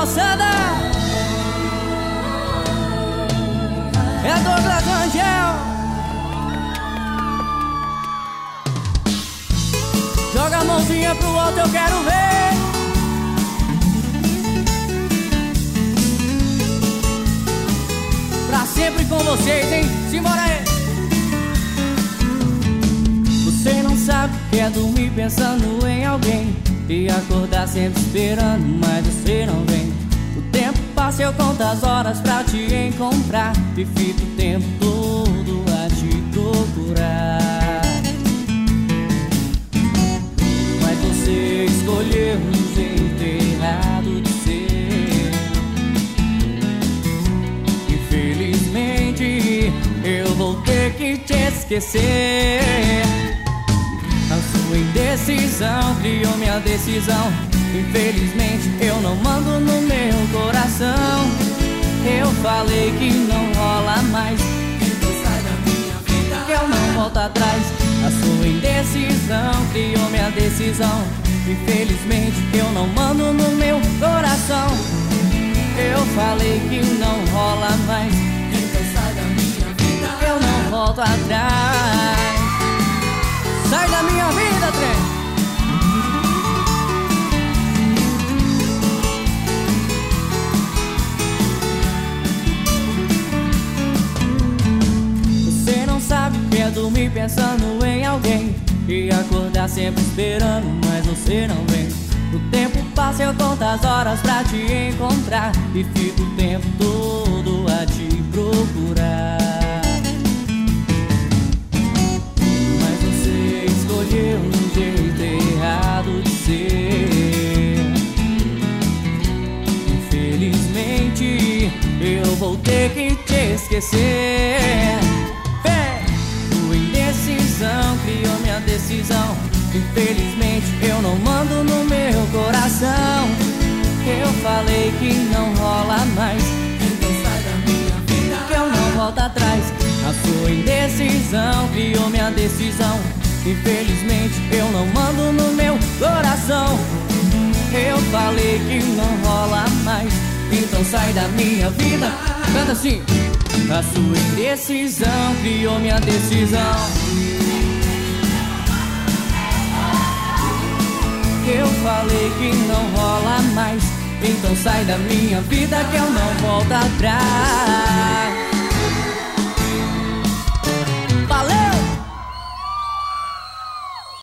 moçada. É Douglas Angel. Joga a mãozinha pro alto, eu quero ver. Pra sempre com vocês, hein? Simbora aí. Você não sabe o que é dormir pensando em alguém e acordar sempre esperando, mas você não vem. O tempo passa, eu conto as horas pra te encontrar e fico o tempo todo a te procurar. Mas você escolheu um jeito errado de ser. Infelizmente eu vou ter que te esquecer. A sua indecisão criou minha decisão. Infelizmente eu não mando no meu coração. Eu falei que não rola mais, então sai da minha vida, que eu não volto atrás. A sua indecisão criou minha decisão. Infelizmente eu não mando no meu coração. Eu falei que não rola mais, então sai da minha vida, que eu não volto atrás. Sai da minha vida, trem. Você não sabe o que é dormir pensando em alguém e acordar sempre esperando, mas você não vem. O tempo passa, eu conto as horas pra te encontrar e fico o tempo todo a te procurar. Escolheu um jeito errado de ser. Infelizmente eu vou ter que te esquecer. Tua indecisão criou minha decisão. Infelizmente eu não mando no meu coração. Eu falei que não rola mais, então sai da minha vida, que eu não volto atrás. A sua indecisão criou minha decisão. Infelizmente eu não mando no meu coração. Eu falei que não rola mais, então sai da minha vida. Canta assim. A sua indecisão criou minha decisão. Eu falei que não rola mais, então sai da minha vida, que eu não volto atrás.